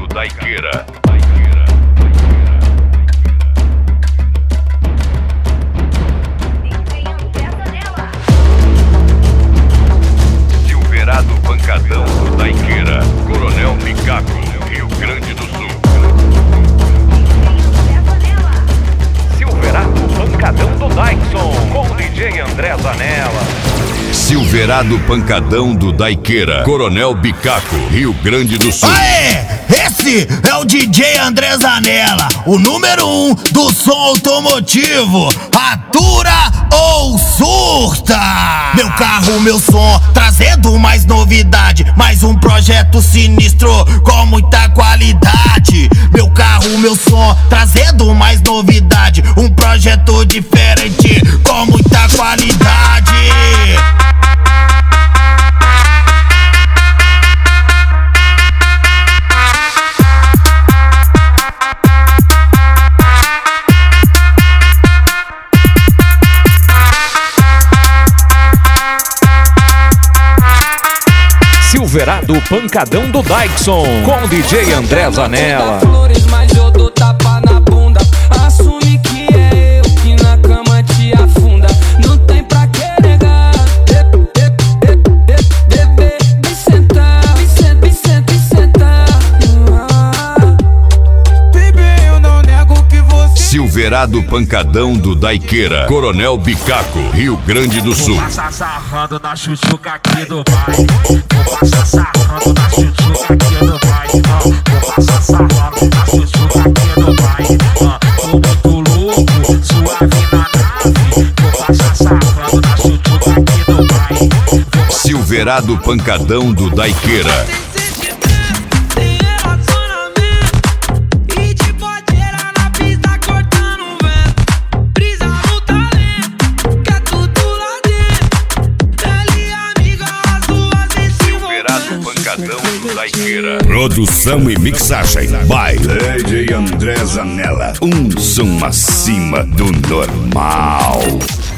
Daiqueira. Silverado Pancadão do Daiqueira, Coronel Bicaco, Rio Grande do Sul. Silverado Pancadão do Daikson, com o DJ André Zanella. Silverado Pancadão do Daiqueira, Coronel Bicaco, Rio Grande do Sul. Aê! Esse é o DJ André Zanella, o número 1 do som automotivo. Atura ou surta? Meu carro, meu som, trazendo mais novidade, mais um projeto sinistro com muita qualidade. Meu carro, meu som, trazendo mais novidade, um projeto diferente com muita qualidade. Silverado Pancadão do Daikson, com o DJ André Zanella. Flores, mas eu dou tapa na bunda. Assume que é eu que na cama te afunda. Não tem pra que negar. Bebê, me sentar, me sentar. Bebê, eu não nego que você. Silverado Pancadão do Daiqueira, Coronel Bicaco, Rio Grande do Sul. Vou passar sarrando na chuchuca aqui do baile. Vou passar sarrando na chuchuca aqui do baile. Vou passar sarrando na chuchuca aqui do baile. Tô muito louco, suave na nave. Vou passar sarrando na chuchuca aqui do baile. Silverado Pancadão do Daiqueira. Produção e mixagem by DJ André Zanella. Um som acima do normal.